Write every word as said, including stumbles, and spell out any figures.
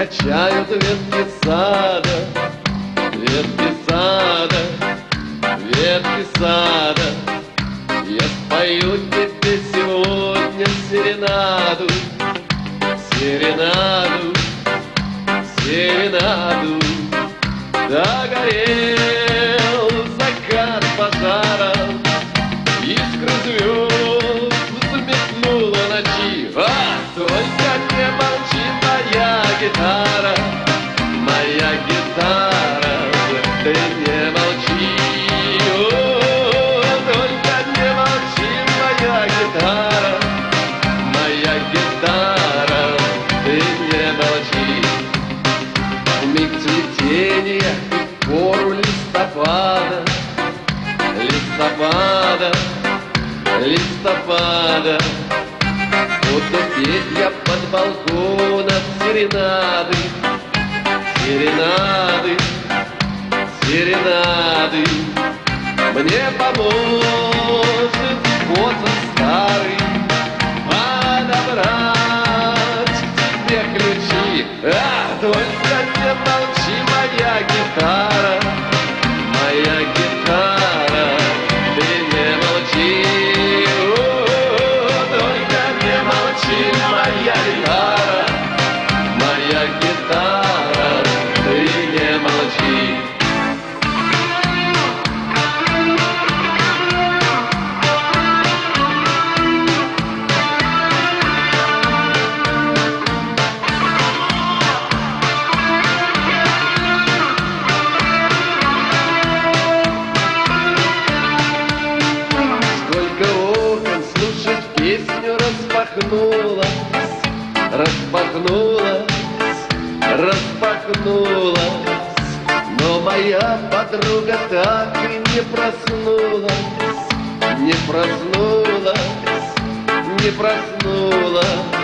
качают ветки сада, ветки сада, ветки сада. Я спою тебе сегодня серенаду, серенаду, серенаду. Догорел закат пожара, искры звезд взметнула ночи. А только не молчи, моя гитара, моя гитара, ты не молчи. О, только не молчи, моя гитара, моя гитара, ты не молчи. В миг цветения, в пору листопада, листопада, листопада, буду петь я под балконом серенады, серенады, серенады. Мне поможет способ старый подобрать к тебе ключи. А, только не молчи, моя гитара, моя гитара, ты не молчи. О, только не молчи, моя гитара, моя гитара, ты не молчи. Песню распахнулась, распахнулась, распахнулась, но моя подруга так и не проснулась, не проснулась, не проснулась.